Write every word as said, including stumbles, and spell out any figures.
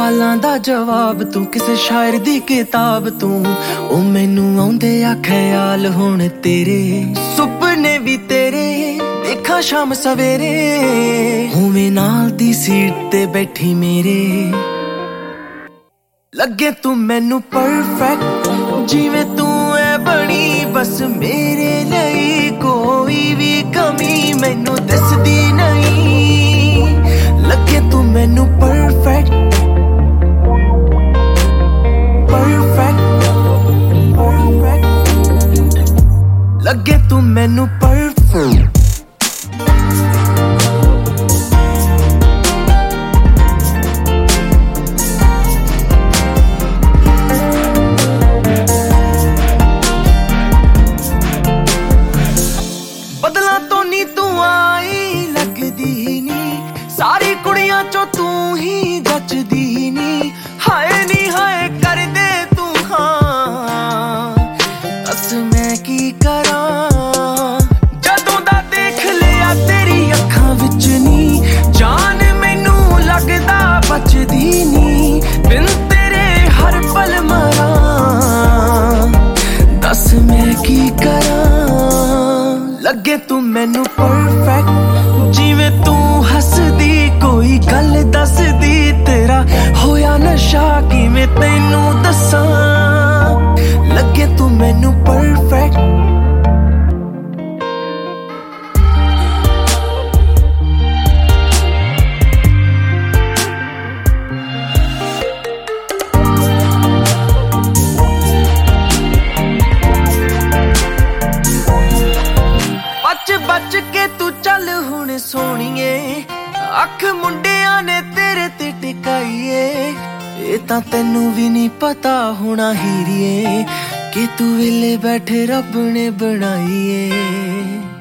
सवालों दा जवाब तू, किसे शायर दी किताब तू। ओ मैनू आउंदे आ ख्याल हुण तेरे, सुपने भी तेरे देखा शाम सवेरे। होवे नाल दी सीट ते बैठी मेरे, लगे तू मैनू परफेक्ट जिवें तू है बनी बस मेरे लिए। कोई भी कमी मैनू दसदी नहीं, लगे तू मैनू परफेक्ट परफेक्ट परफेक्ट, लगे तू मैनू परफेक्ट। बदला तो नी तू आई लगदी नी, सारी कुड़ियां चो तू ही जचदी नी। हाय नी हाय कर दे तू हाँ, बस मैं की करा। जदों दा देख लिया तेरी अखां विच नी, जान मैनू लगदा बचदी नी। बिन तेरे हर पल मरा, दस मैं की करा। लगे तू मैनू परफेक्ट जिवें तू हसदी कोई गल दसदी। तेरा होया नशा किवें तैनू दसां, लगे तू मैनू परफेक्ट। बच के तू चल हुण सोहणीए, अख मुंडिया ने तेरे ते टिकाईए। ये तां तैनू भी नहीं पता होना हीरिए, कि तू वेले बैठे रब ने बनाईए।